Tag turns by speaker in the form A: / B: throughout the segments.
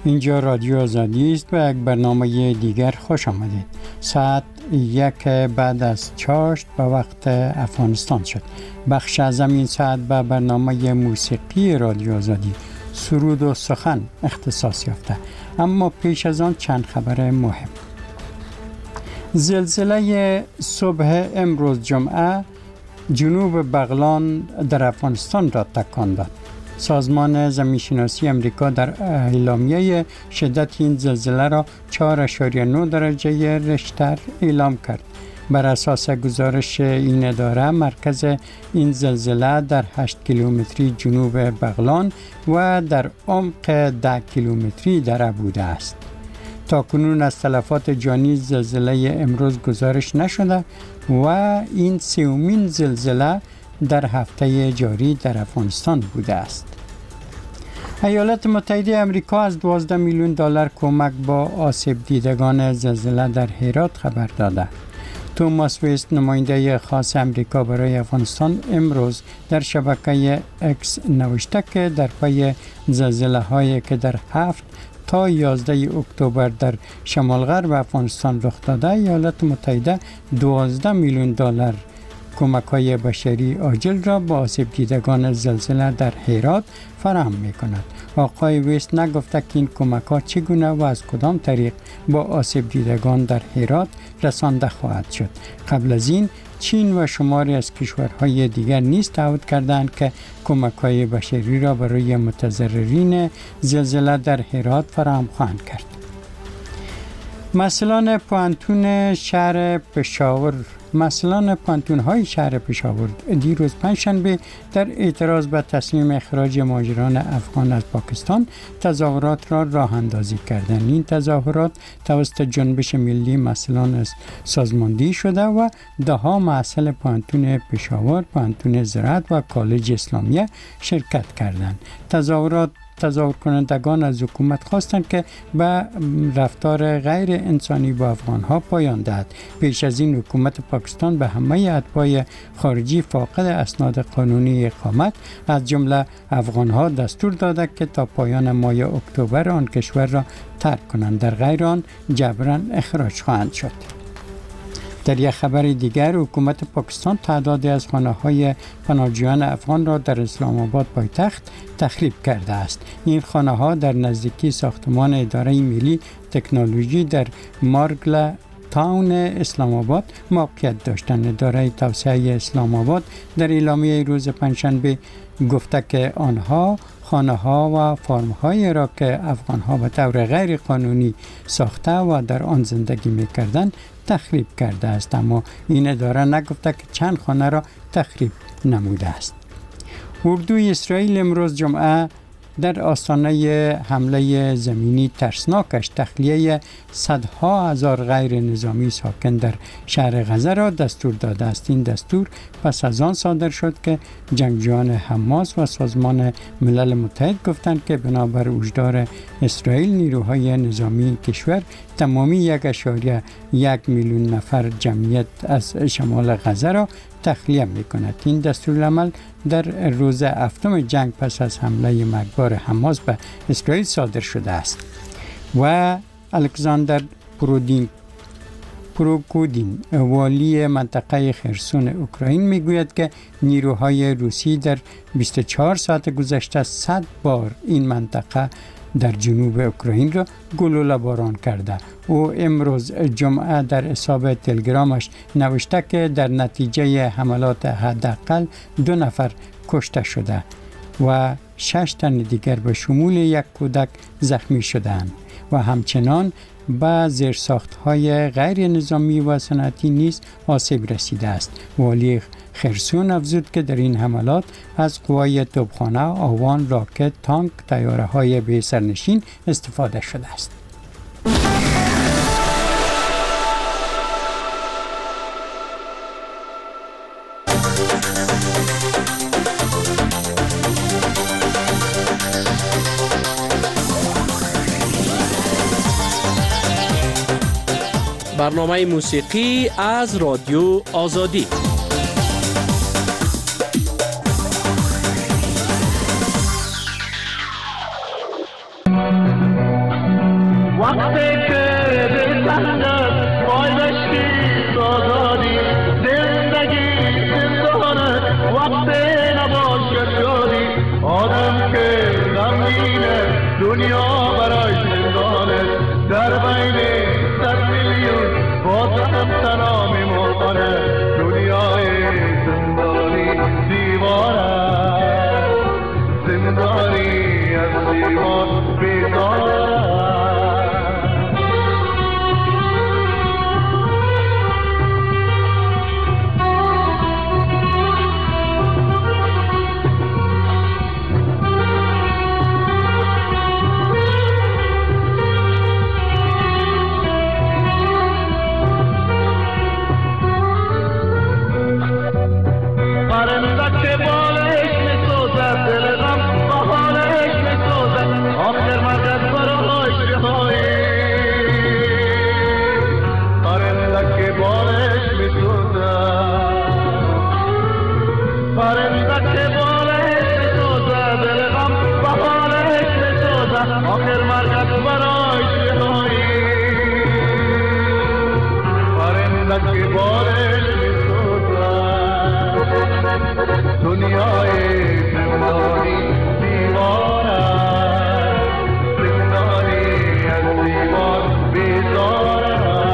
A: اینجا رادیو آزادی است و یک برنامه دیگر خوش آمدید. ساعت 1 بعد از چاشت به وقت افغانستان شد. بخش از این ساعت به برنامه موسیقی رادیو آزادی سرود و سخن اختصاص یافته. اما پیش از آن چند خبر مهم. زلزله صبح امروز جمعه جنوب بغلان در افغانستان را تکان داد. سازمان زمین‌شناسی امریکا در اعلامیه شدت این زلزله را 4.9 درجه ریشتر اعلام کرد. بر اساس گزارش این اداره مرکز این زلزله در 8 کیلومتری جنوب بغلان و در عمق 10 کیلومتری در بوده است. تاکنون از تلفات جانی زلزله امروز گزارش نشده و این سومین زلزله در هفته جاری در افغانستان بوده است. ایالات متحده آمریکا از 12 میلیون دلار کمک با آسیب دیدگان زلزله در هرات خبر داده. توماس ویست نماینده خاص امریکا برای افغانستان امروز در شبکه اکس نوشته که در پی زلزله هایی که در 7 تا 11 اکتبر در شمال غرب افغانستان رخ داده، ایالات متحده 12 میلیون دلار کمک‌های بشری عاجل را با آسیب دیدگان زلزله در هرات فراهم می‌کند. آقای ویست نگفته که این کمک‌ها چگونه و از کدام طریق با آسیب دیدگان در هرات رسانده خواهد شد. قبل از این چین و شماری از کشورهای دیگر نیز تعهد کردند که کمک‌های بشری را برای متضررین زلزله در هرات فراهم خواهند کرد. مسئولان پوهنتون های شهر پشاور دیروز پنجشنبه در اعتراض به تصمیم اخراج مهاجران افغان از پاکستان تظاهرات را راه اندازی کردند. این تظاهرات توسط جنبش ملی مسئولان سازماندهی شده و دهها مسئول پوهنتون پشاور، پوهنتون زراعت و کالج اسلامیه شرکت کردند. تظاهر کنندگان از حکومت خواستند که به رفتار غیر انسانی با افغانها پایان دهد. پیش از این حکومت پاکستان به همه اتباع خارجی فاقد اسناد قانونی اقامت از جمله افغانها دستور داده که تا پایان ماه اکتبر آن کشور را ترک کنند، در غیر آن جبراً اخراج خواهند شد. در یک خبر دیگر حکومت پاکستان تعدادی از خانه‌های پناهجویان افغان را در اسلام آباد پایتخت تخریب کرده است. این خانه‌ها در نزدیکی ساختمان اداره ملی تکنولوژی در مارگل تاون اسلام آباد موقعیت داشتند. اداره توسعه اسلام آباد در اعلامیه روز پنجشنبه گفته که آنها خانه‌ها و فارم‌هایی را که افغان‌ها به طور غیر قانونی ساخته و در آن زندگی می‌کردند تخریب کرده است، اما این اداره نگفته که چند خانه را تخریب نموده است. اردوی اسرائیل امروز جمعه در آستانه حمله زمینی ترسناکش تخلیه صدها هزار غیر نظامی ساکن در شهر غزه را دستور داده است. این دستور پس از آن صادر شد که جنگجویان حماس و سازمان ملل متحد گفتند که بنابر هشدار اسرائیل نیروهای نظامی کشور تمامی 1.1 میلیون نفر جمعیت از شمال غزه را تخلیه می‌کند. این دستورالعمل در روز هفتم جنگ پس از حمله مرگبار حماس به اسرائیل صادر شده است. و الکساندر پروکودین والی منطقه خرسون اوکراین میگوید که نیروهای روسی در 24 ساعت گذشته 100 بار این منطقه در جنوب اوکراین را گلوله باران کرده. او امروز جمعه در حساب تلگرامش نوشته که در نتیجه حملات حداقل 2 نفر کشته شده و 6 تن دیگر به شمول یک کودک زخمی شدند و همچنان به زیرساخت‌های غیر نظامی و صنعتی نیز آسیب رسیده است. والی خرسون افزود که در این حملات از قوای توپخانه، آوان، راکت، تانک، طیاره‌های بی سرنشین استفاده شده است.
B: برنامه موسیقی از رادیو آزادی.
C: دنیا برای زندانه، در بین 100 میلیون باز هم تنها میمانه. دنیای زندانی دیواره، زندانی از دیوان بیزاره. آخر مرگت برای شهایی، پرندک که بارش میسوزد. دنیای زندانی دیواره، زندانی از دیوار بیزاره.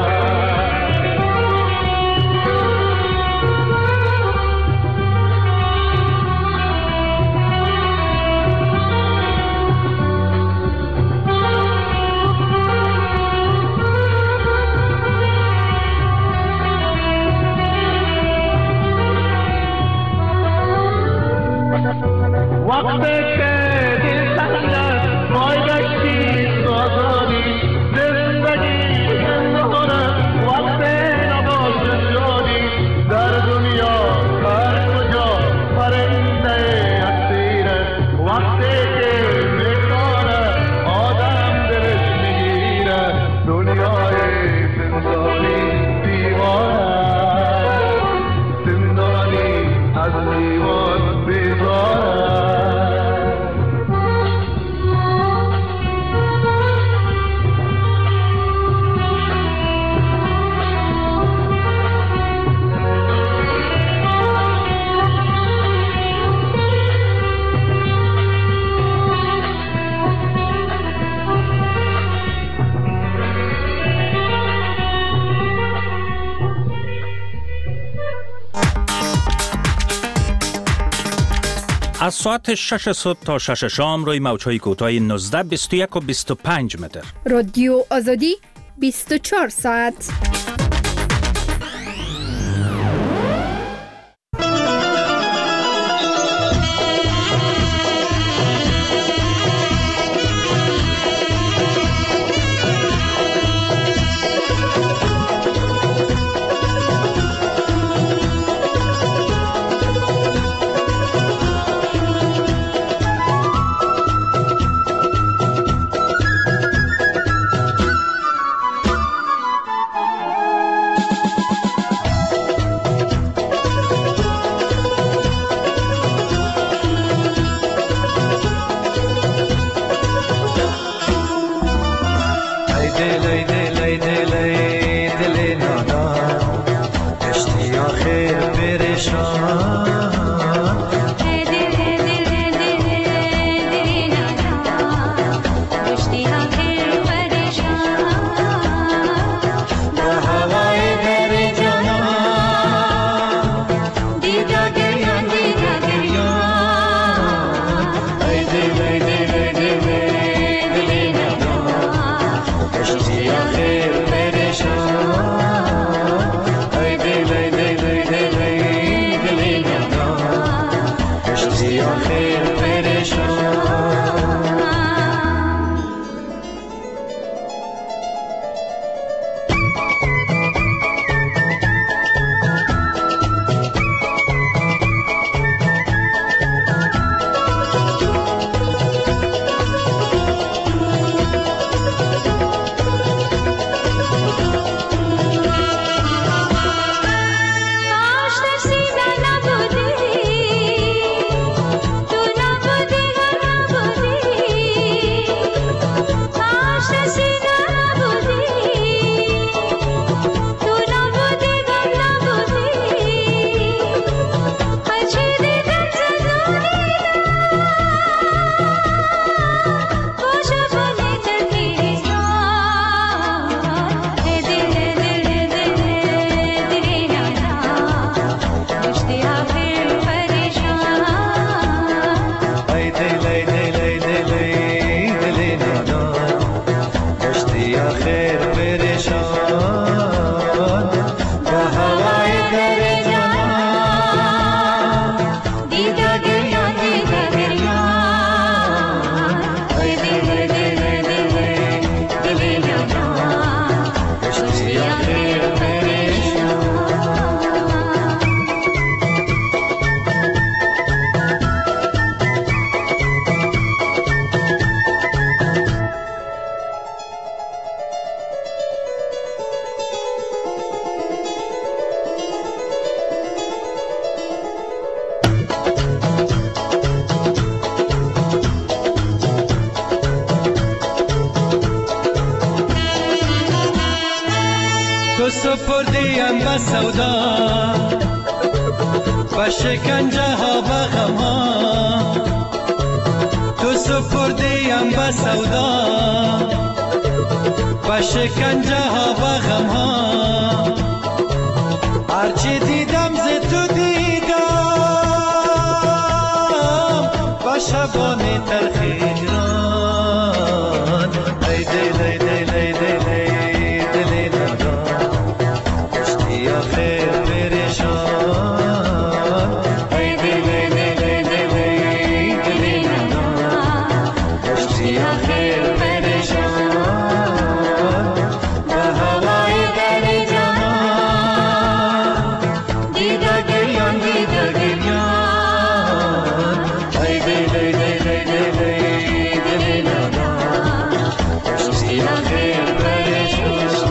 C: وقتی که دل تنگ پای گشتی آزادی، زندگی زندانه وقتی نباشه شادی. در دنیا هر کجا پرنده اسیره، وقتی که میکنه آدم دلش میگیره. دنیای زندانی دیواره، زندانی از دیوان بیزاره.
D: از ساعت 6 صبح تا 6 شام روی موج‌های کوتاه 19، 21 و 25 متر.
E: رادیو آزادی 24 ساعت.
F: به سودا، به شکنجه ها به غم ها، تو سپردیم به سودا، به شکنجه ها به غم ها. هرچی دیدم ز تو دیدم، به شبان تلخ هجران. ای دل ای دل ای دل ای دل نادان، کشتی آخر پریشان. ای دل ای دل ای دل ای دل نادان، کشتی آخر پریشان. به هوای در جهان دیده گریان دیده گریان. ای دل ای دل ای دل ای دل نادان، کشتی آخر پریشان.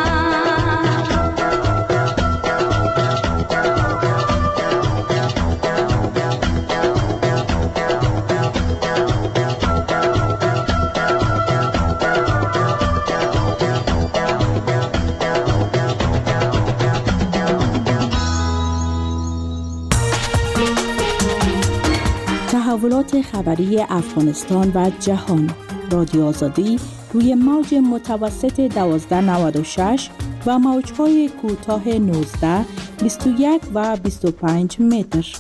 G: تحولات خبری افغانستان و جهان. رادیو آزادی روی موج متوسط 1296 و موج‌های کوتاه 19، 21 و 25 متر.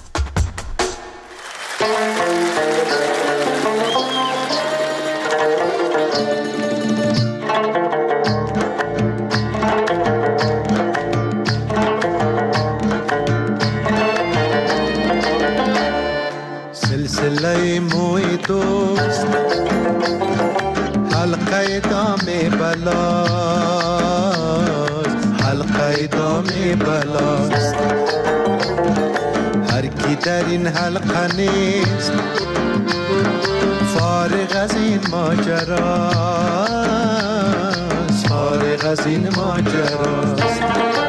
F: سلسله موی دوست، حلقه دام بلاست، حلقه دام بلاست. هر کی در این حلقه نیست فارغ از این ماجراست، فارغ از این ماجراست.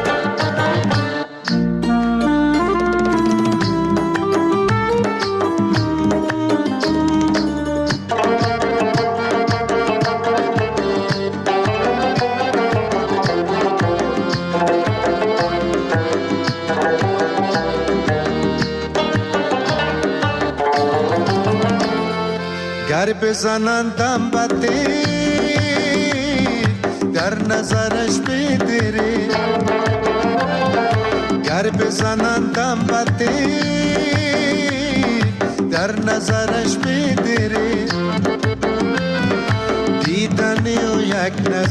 F: گر بزنندم بده در نظرش بدری، گر بزنندم بده در نظرش بدری. دیدنی و یک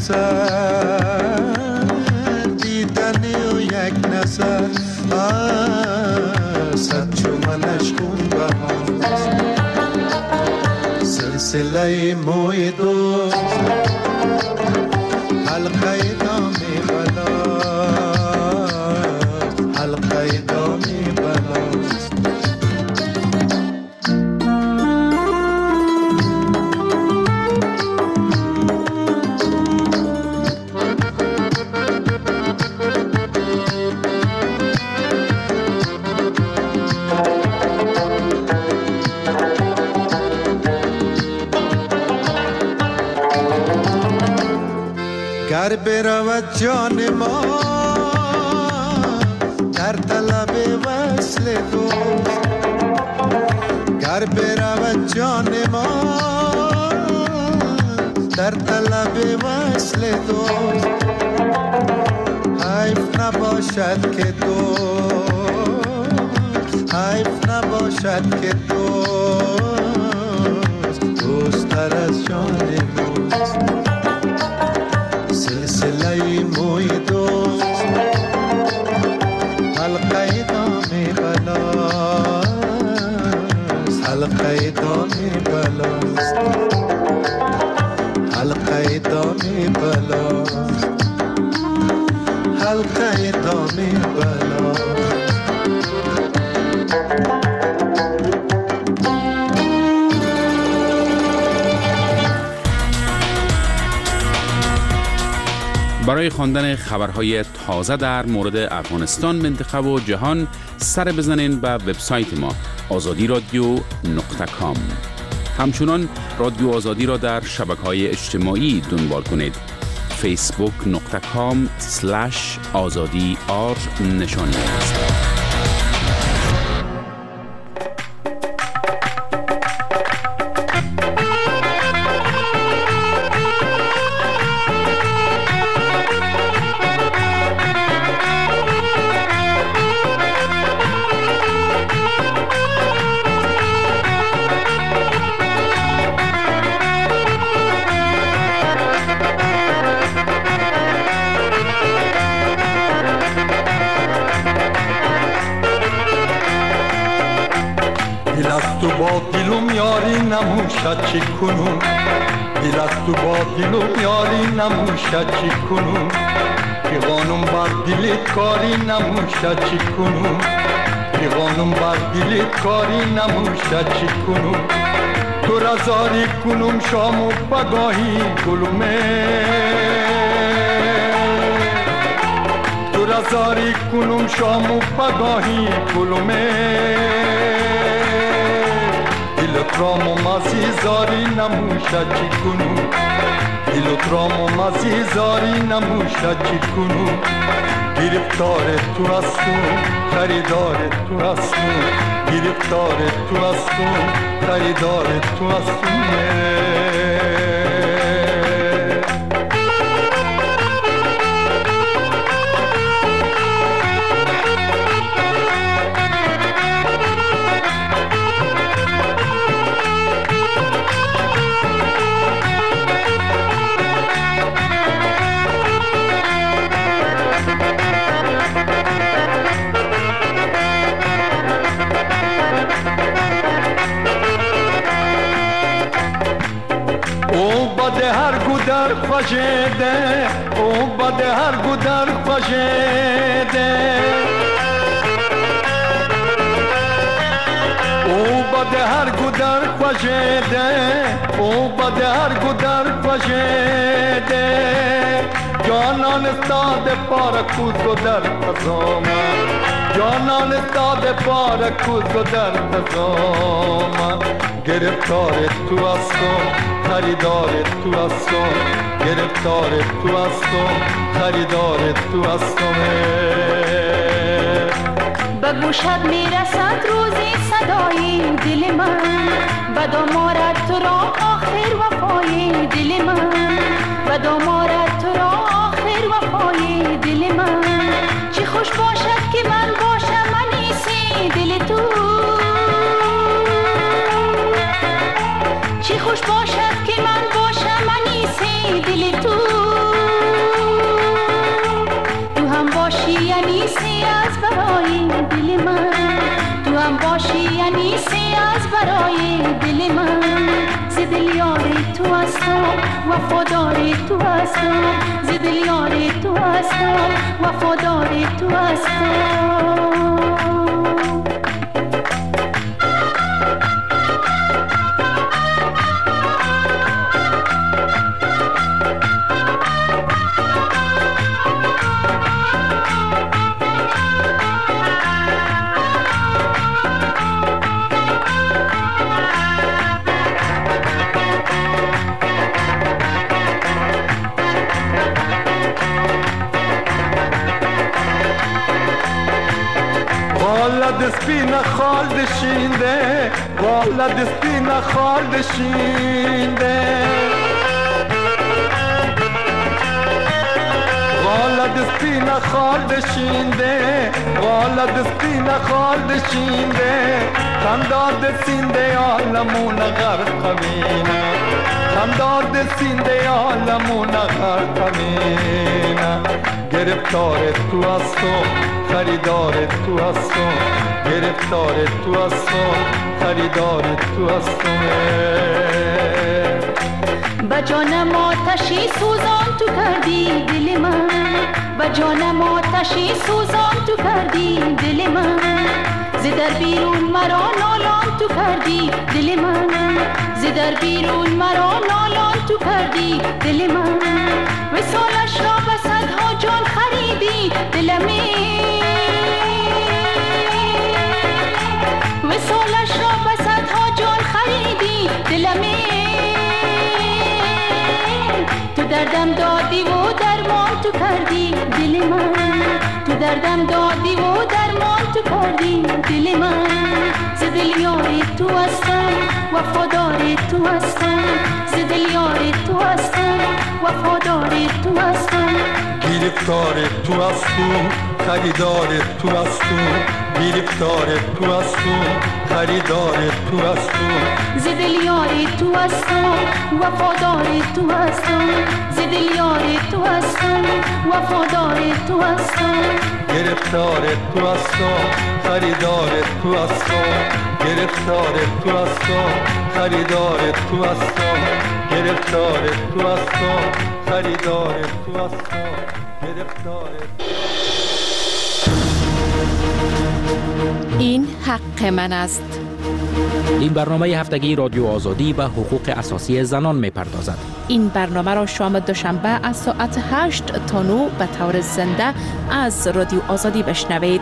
F: نظر، دیدنی و یک نظر، صد چو منش خون بهاست. سلسله موی دوست، حلقه دام بلاست، حلقه دام بلاست. گر برود جان ما در طلب وصل دوست، گر برود جان ما در طلب وصل دوست. حیف نباشد که دوست، حیف نباشد که دوست دوست تر از جان ماست. سلسله موی دوست، حلقه دام بلاست، حلقه دام بلاست، حلقه دام بلاست، حلقه دام بلاست.
H: برای خواندن خبرهای تازه در مورد افغانستان، منطقه و جهان سر بزنین به وبسایت ما azadiradio.com. همچنان رادیو آزادی را در شبکه‌های اجتماعی دنبال کنید. facebook.com/azadi نشان می‌دهید.
I: چی کنون دل از تو با دلم یاری نموشد چی کنون پیغانم بر دلت کاری نموشد چی کنون پیغانم بر دلت کاری نموشد چی کنون تو رزاری کنم شام و بگاهی گلومه تو رزاری کنم شام و بگاهی گلومه دلترام و مزی زاری نموشد چی کنون دلترام و مزی زاری نموشد چی کنون گرفتار تو هستم خریدار تو هستم گرفتار تو هستم خریدار تو هستم خوشیده او بده هر گودر خوشیده او بده هر گودر خوشیده او بده هر گودر خوشیده جانان استاد پار کوز و در خزامه جانان استاد پار کوز و در خزامه گرفتار تو هستم خریدار تو هستم گرفتار تو هستم خریدار تو هستم
J: به گوشت میرسد روزی صدای دل من به دامارت تو را آخر وفای دل من به دامارت تو را آخر وفای دل من چی خوش باشد که من باشم انیسی دل تو چی خوش باشد که من باشم انیسی دل تو تو هم باشی انیسی از برای دل من تو هم باشی انیسی از برای دل من ز دل یار تو هستم وفادار تو هستم ز دل یار تو هستم وفادار تو هستم
I: دسپینا خال دشینده والا دسپینا خال دشینده والا دسپینا خال دشینده والا دسپینا خال دشینده خنداد سینده عالمون غرق مینا خنداد سینده عالمون غرق مینا گرفتار تو هستم خریدار تو هستم گرفتار تو هستم خریدار تو هستم
J: با جانم آتشی سوزان تو کردی دل من با جانم آتشی سوزان تو کردی دل من ز در بیرون مرا نالان تو کردی دل من ز در بیرون مرا نالان تو کردی دل من وصالش را به صدها جان خریدی دلمی وصالش را به صدها جان خریدی دلمی تو دردم دادی و تو کردی دل من، تو دردم دادی و درمان تو کردی دل من. ز دل یاری تو هستم وفاداری تو هستم، ز دل یاری تو هستم وفاداری تو هستم.
I: گرفتار تو هستم خریدار تو هستم، گرفتار تو هستم خریدار تو هستم.
J: ز دل یاری تو هستم وفاداری تو هستم، ز دل یاری تو هستم وفاداری تو هستم.
I: گرفتار تو هستم خریدار تو هستم، گرفتار تو هستم خریدار تو هستم، گرفتار تو هستم خریدار تو هستم، گرفتار.
K: این حق من است.
B: این برنامه هفتگی رادیو آزادی به حقوق اساسی زنان می‌پردازد.
K: این برنامه را شام دوشنبه از ساعت 8 تا 9 به طور زنده از رادیو آزادی بشنوید.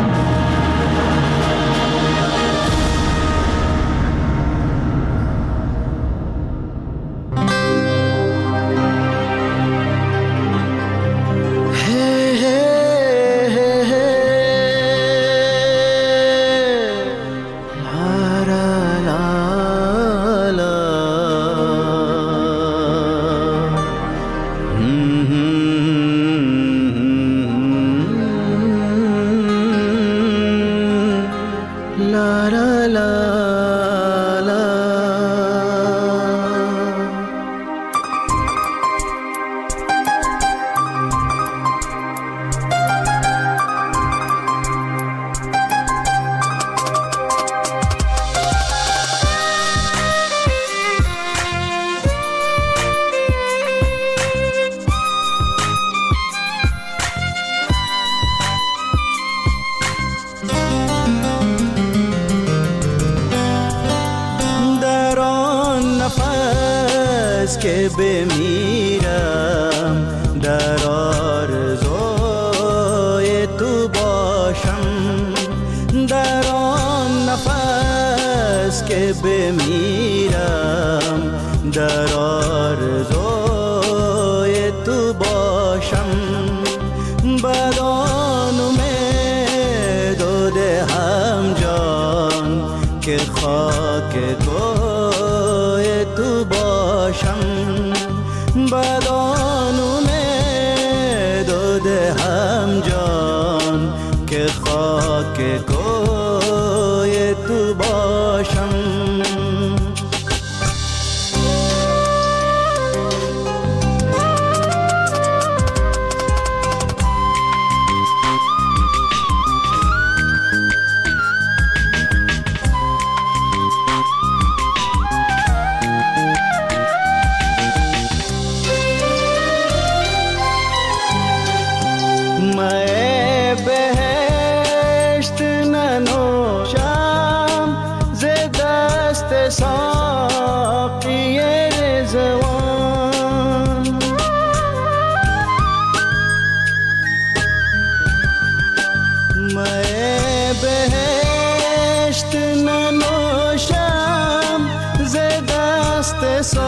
L: که بمیرم در آرزوی تو باشم، در آن نفس که بمیرم در آرزوی تو باشم. بدان امید و دهم جان که خاک کوی تو باشم، بدان امید و دهم جان که خاک کوی تو باشم. ساقی رضوان میں بہشت ننوشم ز دست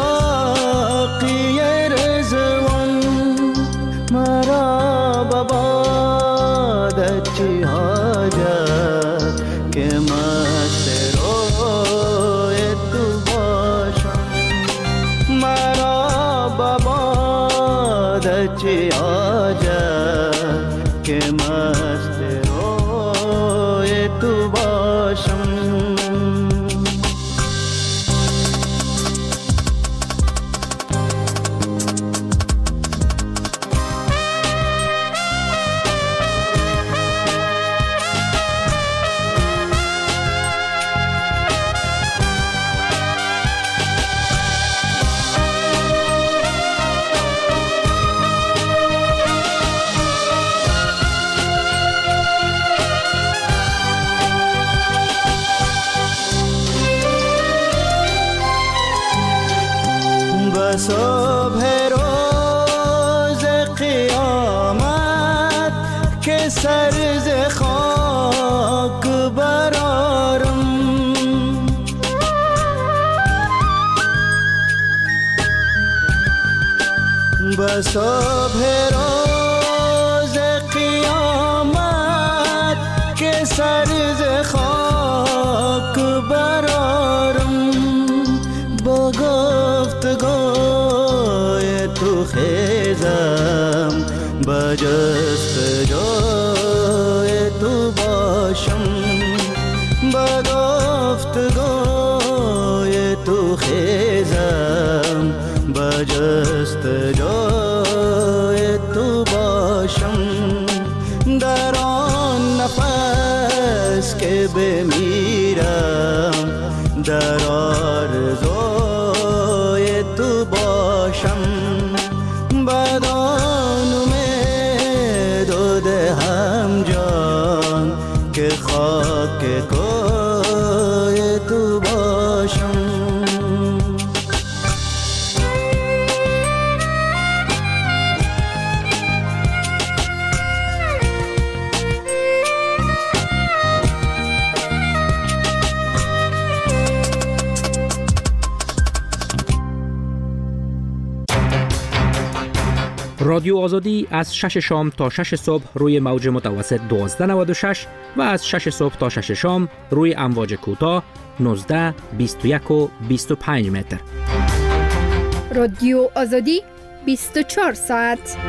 L: ساقی رضوان. مرا ببادت چی حاجت که مست روی تو باشم، مرا ببادت چی حاجت که مست روی تو باشم. صبح روز قیامت که سر ز خاک برارم، به صبح روز جستجوی تو باشم، به گفتگوی تو خیزم، به جستجوی تو باشم. در آن نفس که بمیرم، در آرزوی تو باشم. بدان امید و دهم جان که خاک کوی تو باشم.
B: رادیو آزادی از 6 شام تا 6 صبح روی موج متوسط 1296 و از 6 صبح تا 6 شام روی امواج کوتاه 19، 21 و 25 متر.
E: رادیو آزادی 24 ساعت.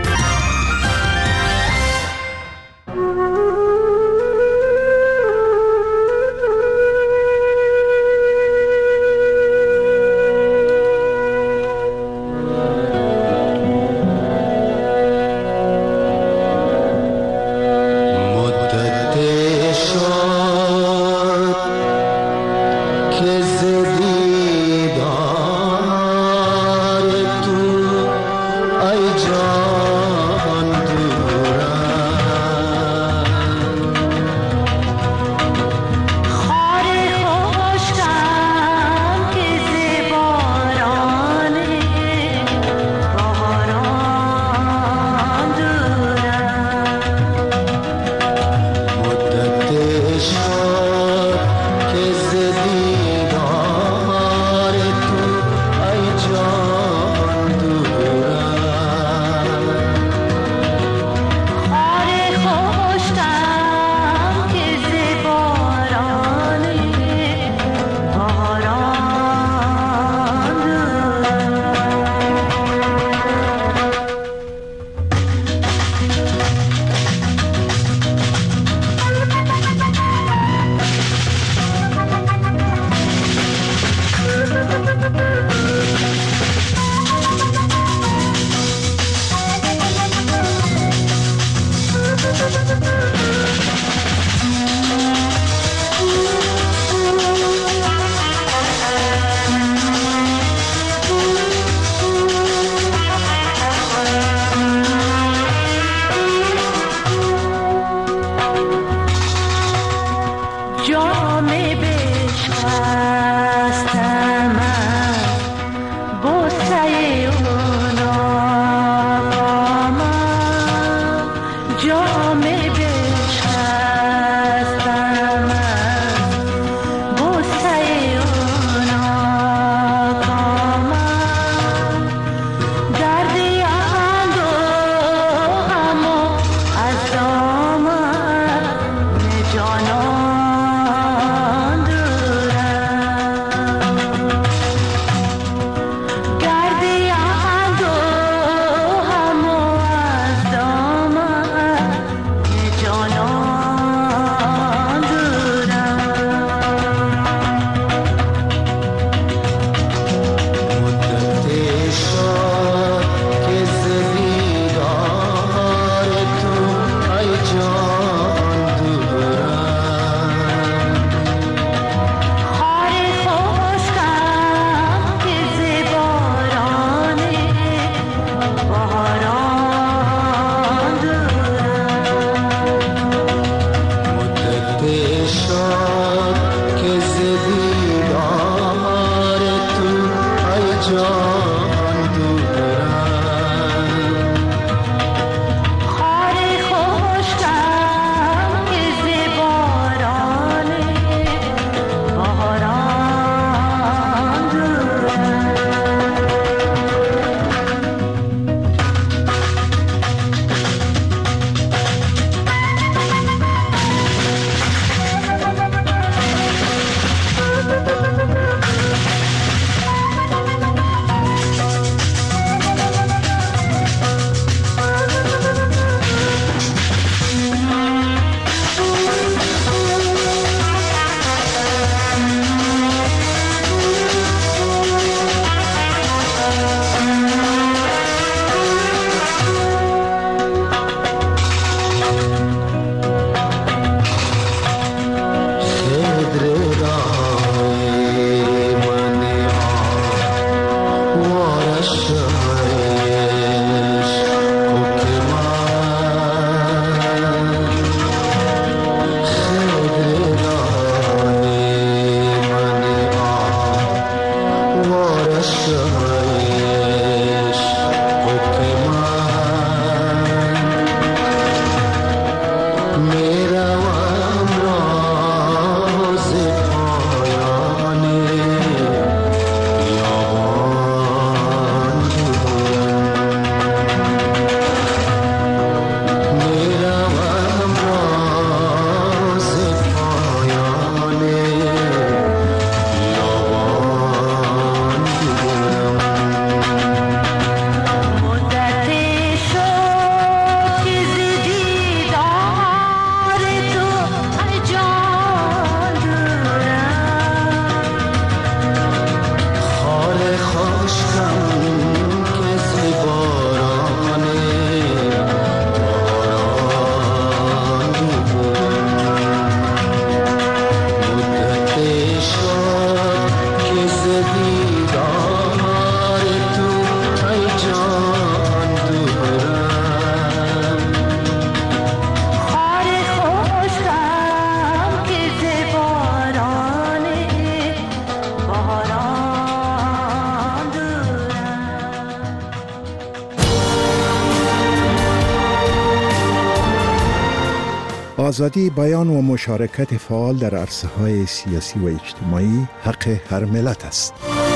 M: آزادی بیان و مشارکت فعال در عرصه‌های سیاسی و اجتماعی حق هر ملت است.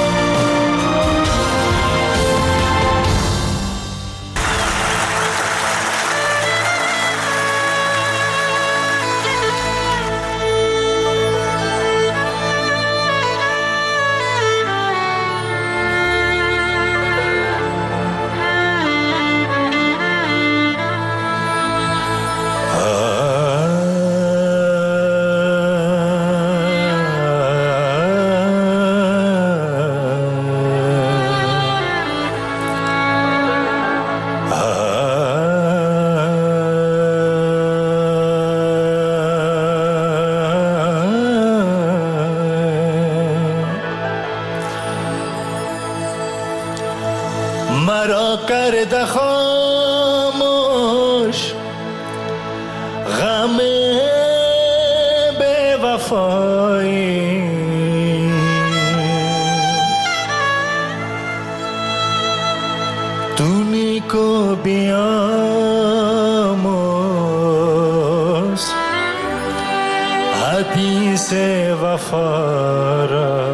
L: مرا کرده خاموش غم بے وفایی، تو نیکو بیاموز حدیث وفا را.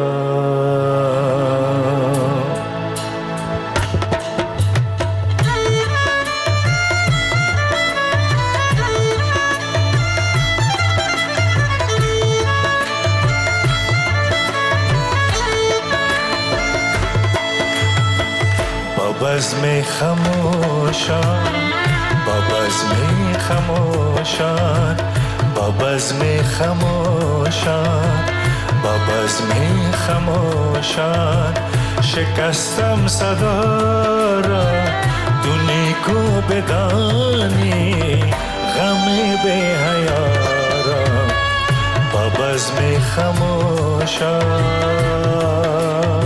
L: بزم خموشان، با بزم خموشان، با بزم خموشان، با بزم خموشان، شکستم صدا را تو نیکو بدانی غم بی حیا را. با بزم خموشان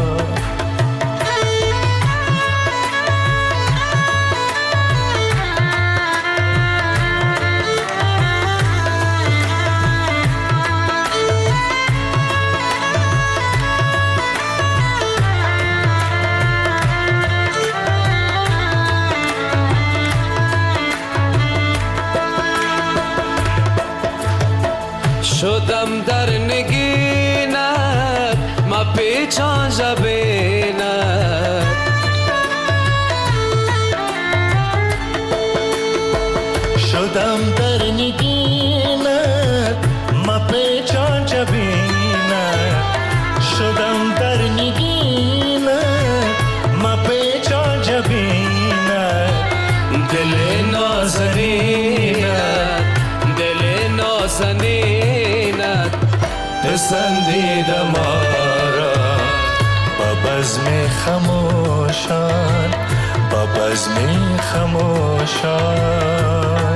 N: شدم در نگینت ما پیچان جبینت،
L: شدم در نگینت ما پیچان جبینت، شدم در نگینت ما پیچان جبینت. دل نازنینت، دل نازنینت پسندیدم آرا. با بزم خموشان، با بزم خموشان.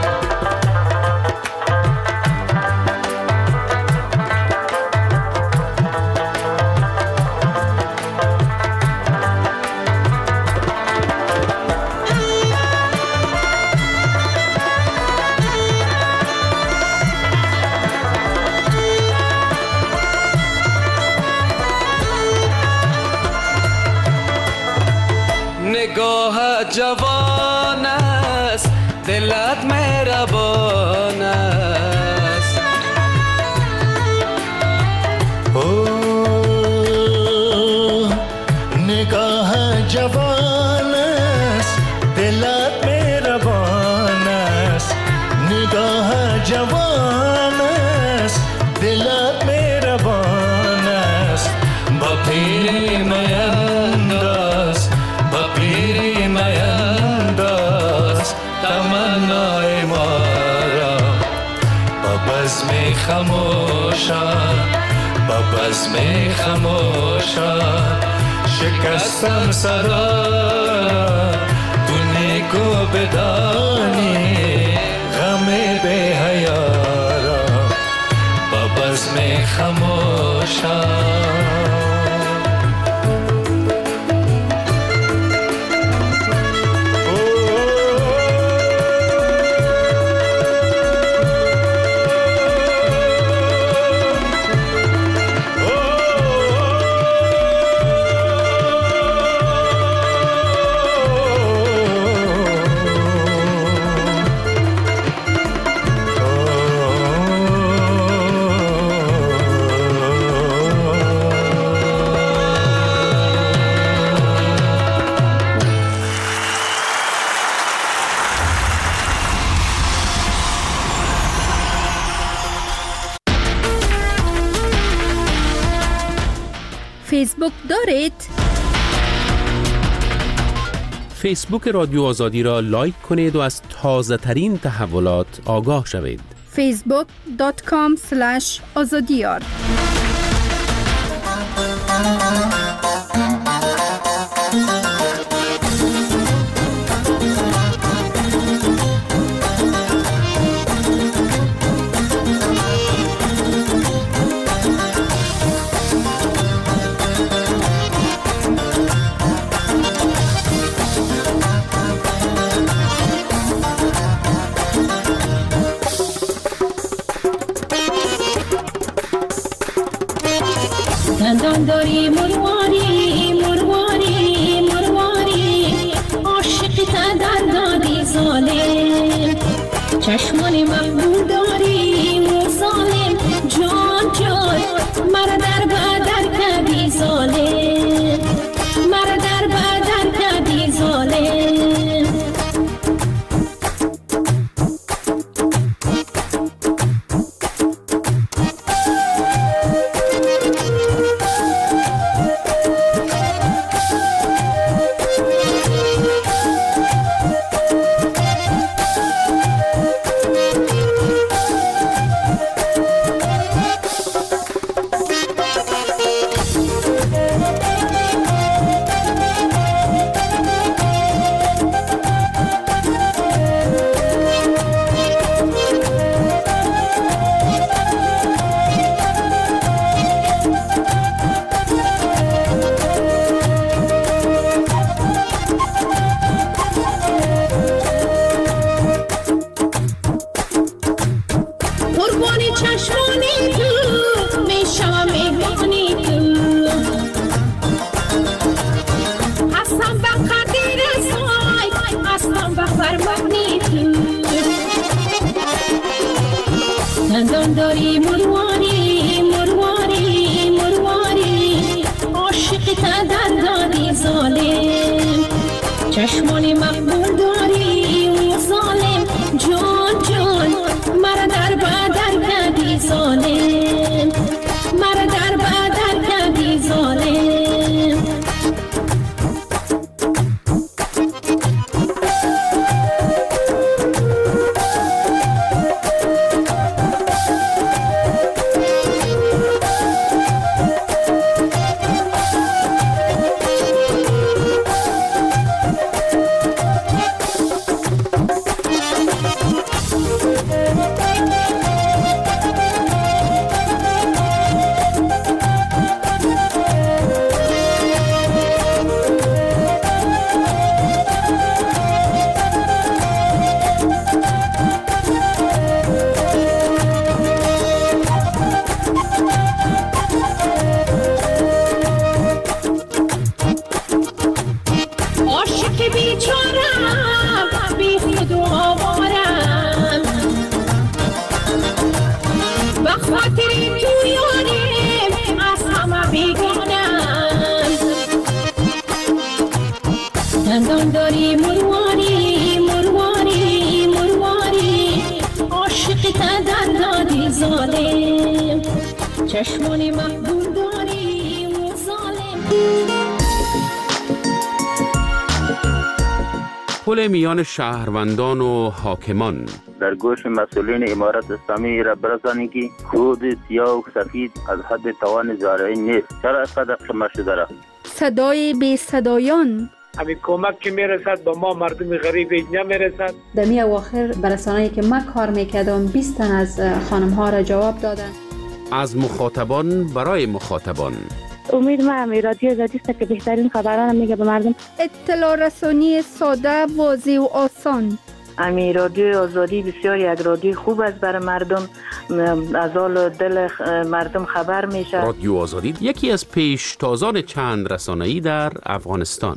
N: نگاه جوان است، دلت مهربان است.
L: نگاه جوان است، دلت مهربان است. نگاه جوان است، دلت مهربان است. با پیری مینداز، با پیری مینداز تمنای ما را. با بزم خموشان، با بزم خموشان، شکستم صدا تو نیکو بدانی غم بی حیا را. با بزم خموشان
E: فیسبوک دارید؟
H: فیسبوک رادیو آزادی را لایک کنید و از تازه ترین تحولات آگاه شوید.
E: facebook.com/azadiyar
J: دندان داری مرواری مرواری مرواری عاشق تا دندانی ظالم چشمان مقبول داری ظالم جان جان مرا در بدر کردی ظالم مرا در بدر کردی ظالم دندان داری مرواری مرواری مرواری عاشق تا دندانی ظالم چشمان مقبول داری ظالم جان جان مرا در بدر کردی ظالم مرا در بدر کردی ظالم دندان داری مرواری مرواری مرواری عاشق تا دندانی ظالم چشمان مقبول داری ظالم
H: پل میان شهروندان و حاکمان
O: در گوش مسئولین امارت اسلامی را برسانید که خود سیاه و سفید از حد توان زارعی نیست. چرا اینقدر شما شده را؟
E: صدای بی صدایان
P: همین کمک که میرسد با ما مردم غریب نمیرسد.
Q: در می اواخر برسانه‌ای که من کار میکردم 20 تن از خانم ها را جواب دادن.
H: از مخاطبان برای مخاطبان
R: امید ما رادیو آزادی است که بهترین خبران میگه به مردم.
E: اطلاع رسانی ساده، واضح و آسان.
R: امی رادیو آزادی بسیار یک رادیو خوب است برای مردم، از حال دل مردم خبر میشه.
H: رادیو آزادی یکی از پیشتازان چند رسانه‌ای در افغانستان.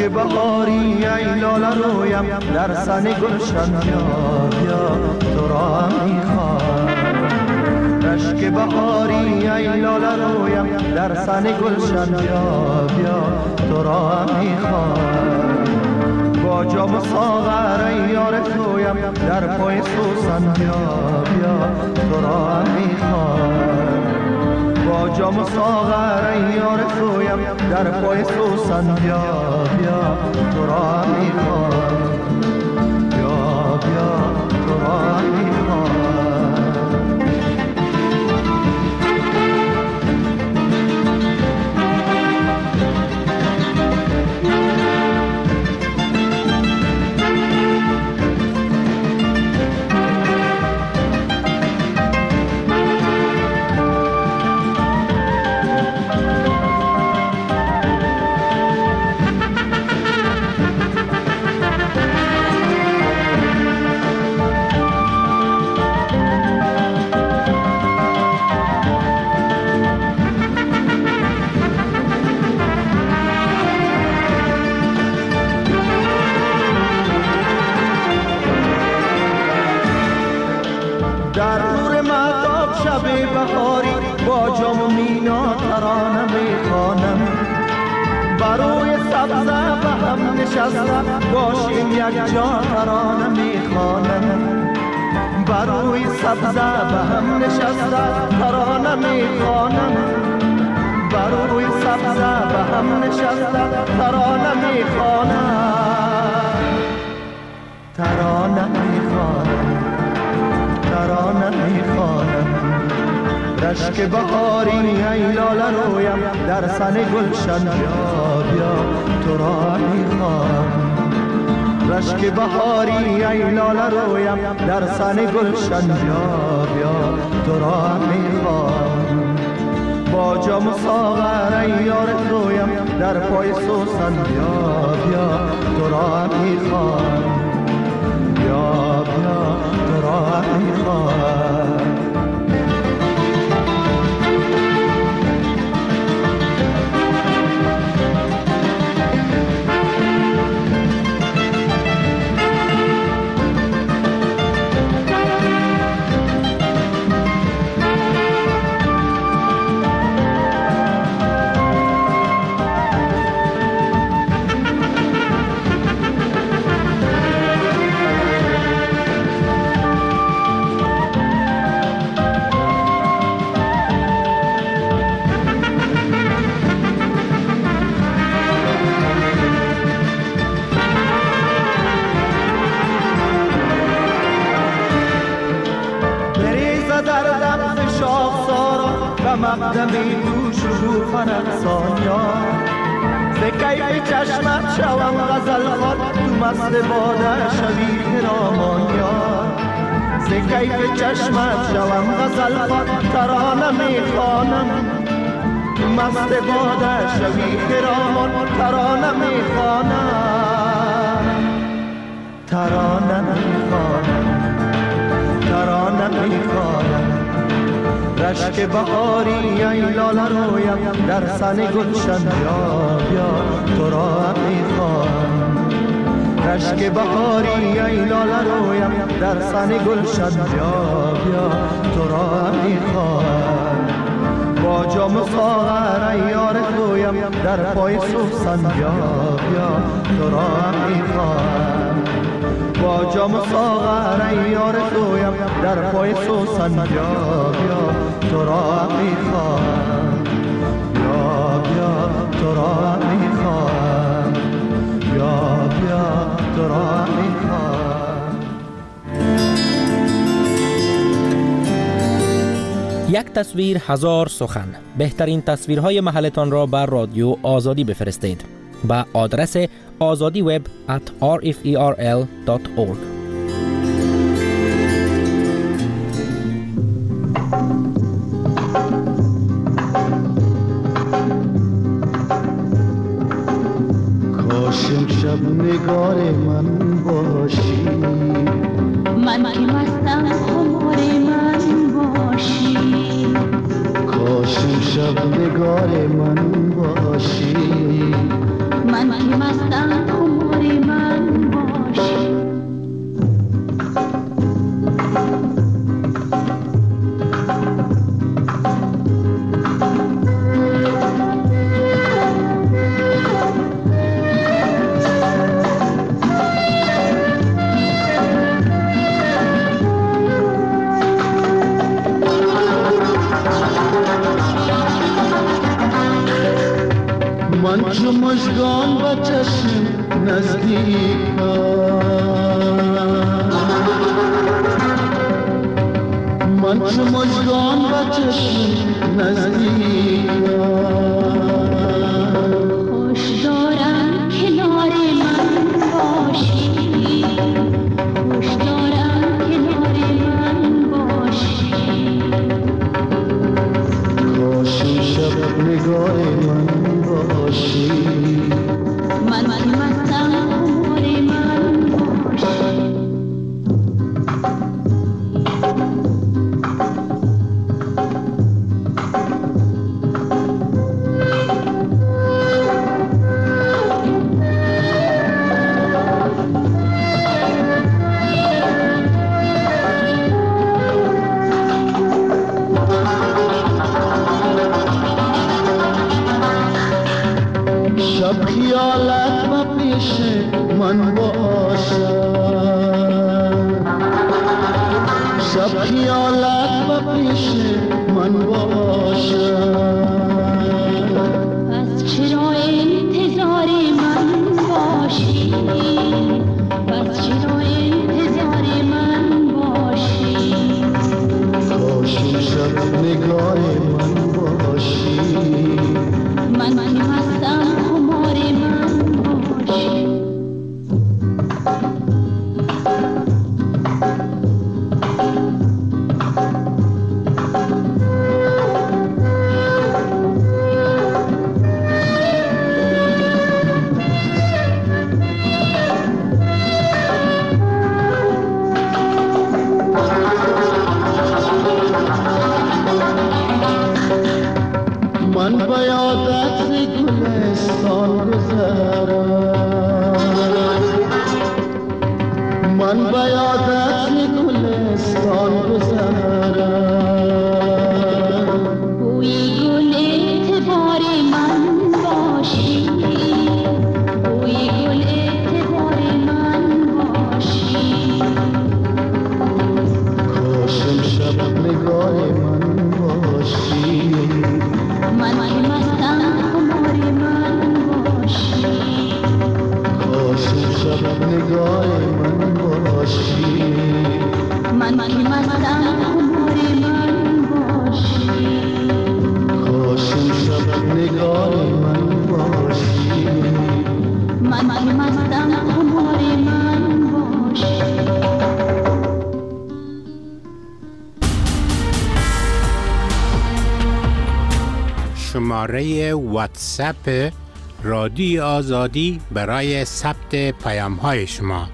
C: رشک بهاری ای لاله رویم در سن گلشن بیا بیا تو را میخوام رشک بهاری ای لاله رویم در سن گلشن بیا بیا تو را میخوام با جام ساغر ای یار تویم در پای سوسن بیا بیا تو را میخوام با جام ساغر ای یار تویم در پای سوسن بیا بیا تو را میخوام بیا بیا تو را میخوام باشیم یک جا ترانه میخوانم بر روی سبزه به هم نشسته ترانه میخوانم بر روی سبزه به هم نشسته ترانه میخوانم ترانه میخوانم ترانه میخوانم رشک بهاری ای لاله رویم در سن گلشن بیا بیا تو را میخوام رشک بهاری ای لاله رویم در سن گلشن بیا بیا تو را میخوام با جام ساغر ای یار تویم در پای سوسن بیا بیا تو را میخوام بیا بیا تو را میخوام مقدمی تو شکوفن افسانیان ز کیف چشمت شوم غزل خوان تو مست باده شوی خرامان یار ز کیف چشمت شوم غزل خوان ترانه میخوانم تو مست باده شوی خرامان ترانه میخوانم ترانه میخوانم ترانه میخوانم رشک بهاری ای لاله رویم در سن گلشن بیا بیا تو را میخوام رشک بهاری ای لاله رویم در سن گلشن بیا بیا تو را میخوام با جام ساغر ای یار تویم در پای سوسن بیا بیا تو را میخوام با جام ساغر ای یار تویم در پای سوسن بیا بیا تو را میخوام بیا بیا تو را میخوام بیا بیا تو را میخوام.
B: یک تصویر هزار سخن. بهترین تصویرهای محلتان را بر رادیو آزادی بفرستید به آدرس azadiweb@rferl.org.
C: کاش امشب نگار من باشی
J: من که مستم خمار من باشی
C: کاش امشب نگار من باشی
J: من که مستم
C: من چو مژگان و چشم نزدیکم، من چو مژگان و چشم نزدیکم.
J: خوش دارم کنار من باشی، خوش دارم کنار من باشی.
C: کاش این شب نگاه من باشی،
J: من مستم خمار من باشی.
C: شب خیالت و پیش من باشد، شب خیالت و پیش من باشد.
J: پس چرا انتظار من باشی، پس چرا انتظار من باشی.
C: کاش این شب نگاه من باشی،
J: من مستم خمار من باشی.
C: من به یادت گلستان گذرم، من به یادت گلستان گذرم.
J: بوی گل اعتبار من باشی، بوی گل اعتبار من باشی.
C: کاش امشب نگاه من باشی،
J: من مستم خمار من باشی.
C: کاش امشب نگاه من باشی،
J: من مستم خمار من باشی.
C: کاش امشب نگاه من باشی،
J: من مستم خمار من باشی.
S: شماره واتساپ رادیوی آزادی برای ثبت پیام های شما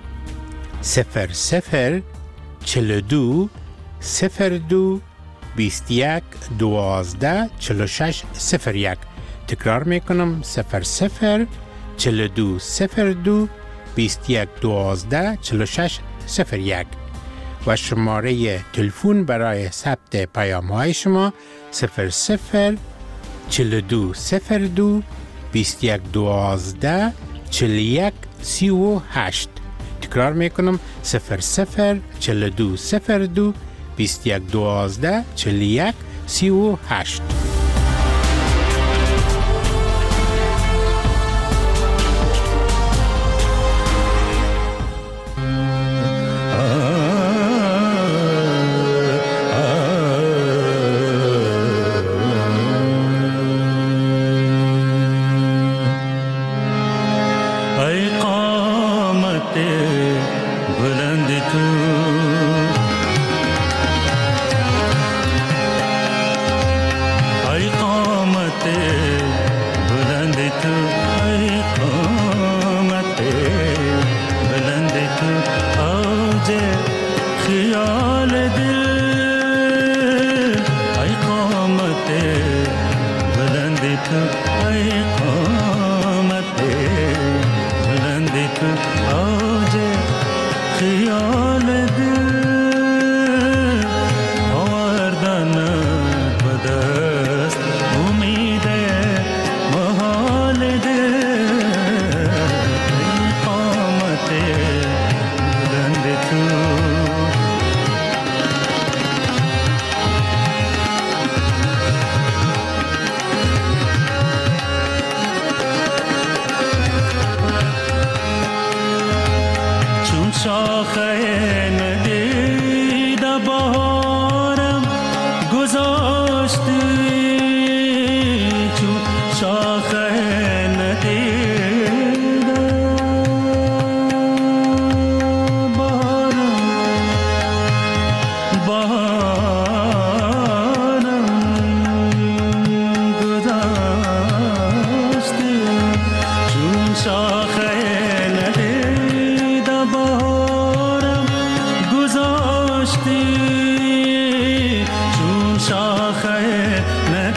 S: 00 42 02 21 12 46 01. تکرار میکنم 00 42 02 21 12 46 01 و شماره تلفن برای ثبت پیام های شما 00 42 02 21 12 41 38. تکرار میکنم 00 42 02 21 12 41 38.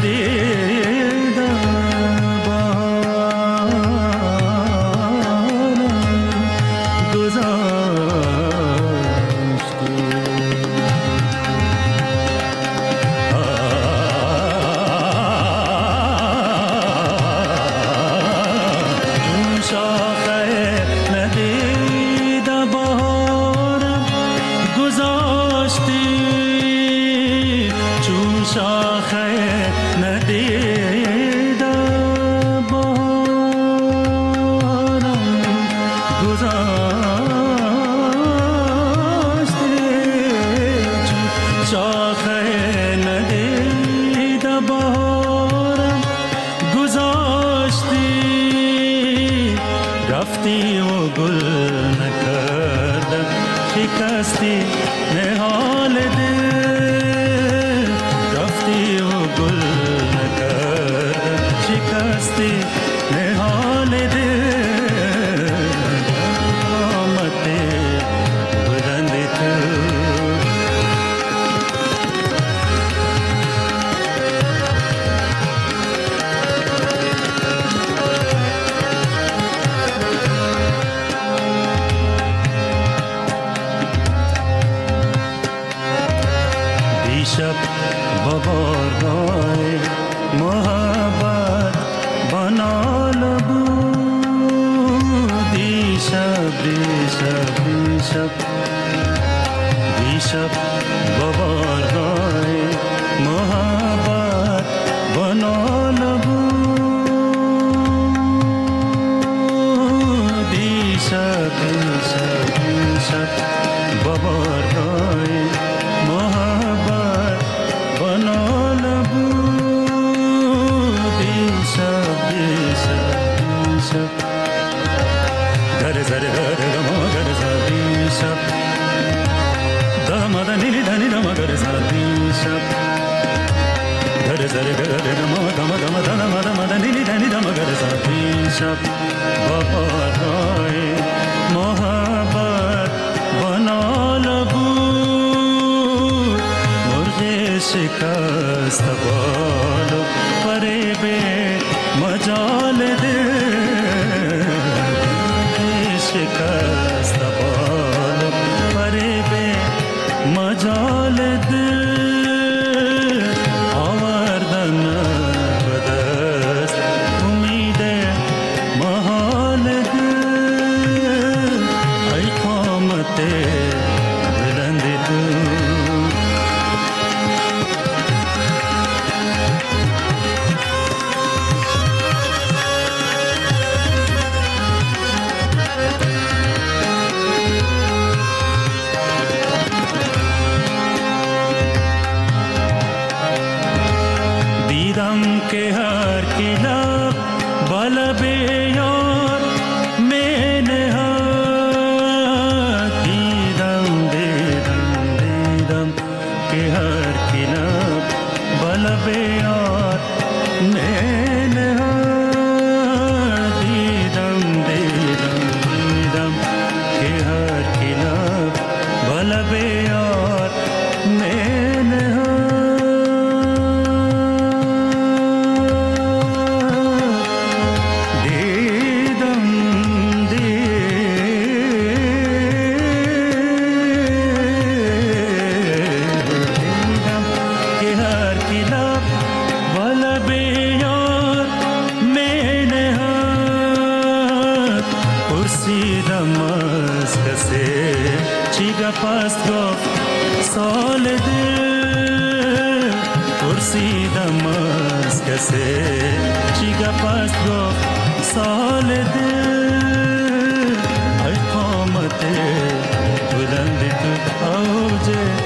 F: بلند تو اوج